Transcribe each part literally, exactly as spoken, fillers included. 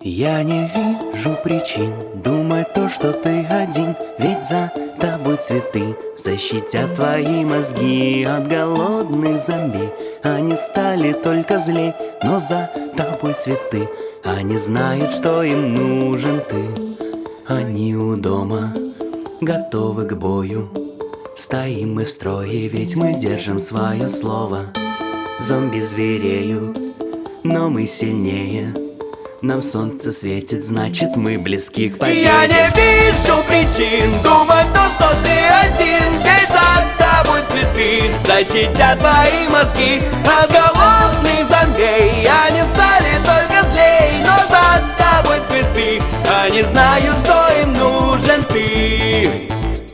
Я не вижу причин думать то, что ты один. Ведь за тобой цветы защитят твои мозги от голодных зомби. Они стали только злей, но за тобой цветы. Они знают, что им нужен ты. Они у дома, готовы к бою. Стоим мы в строе, ведь мы держим свое слово. Зомби звереют, но мы сильнее. Нам солнце светит, значит мы близки к победе. Я не вижу причин думать то, что ты один. Ведь за тобой цветы защитят твои мозги от голодных зомбей. Они стали только злей, но за тобой цветы. Они знают, что им нужен ты.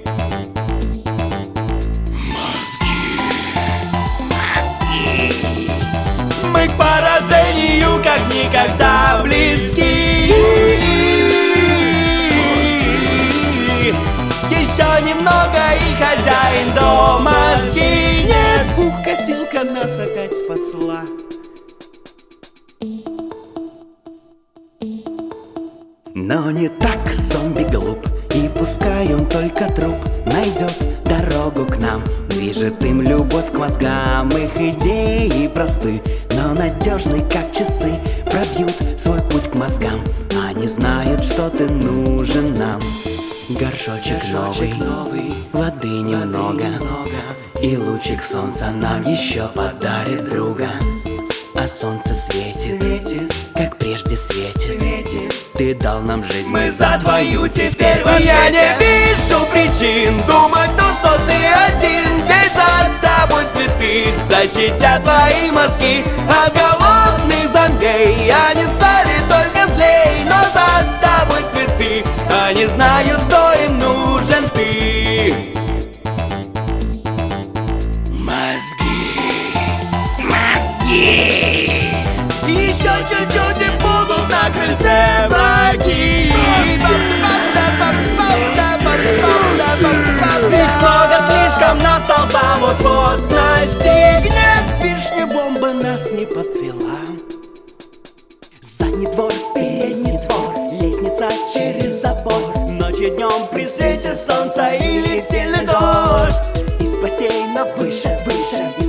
Мы к поражению как никогда близки. Еще немного и хозяин дома сгинет. Фух, косилка нас опять спасла. Но не так зомби глуп, и пускай он только труп найдет дорогу к нам. Движет им любовь к мозгам, их идеи просты, но надежны, как часы, пробьют свой путь к мозгам. Они знают, что ты нужен нам. Горшочек, Горшочек новый, новый, воды немного, немного, и лучик солнца нам еще подарит друга. А солнце светит, светит, как прежде светит, светит. Ты дал нам жизнь, мы за твою теперь в ответе. Я не вижу причин думать то, что ты один. Ведь за тобой цветы защитят твои мозги от голодных зомбей. Они стали только злей, но за тобой цветы. Они знают, что им нужен ты. Мозги, мозги. Еще чуть-чуть и будут на крыльце враги. Их много слишком, нас толпа вот-вот настигнет. Вишня бомба нас не подвела. Задний двор, передний двор, лестница через забор. Ночью днем при свете солнца или в сильный дождь. Из бассейна выше, выше.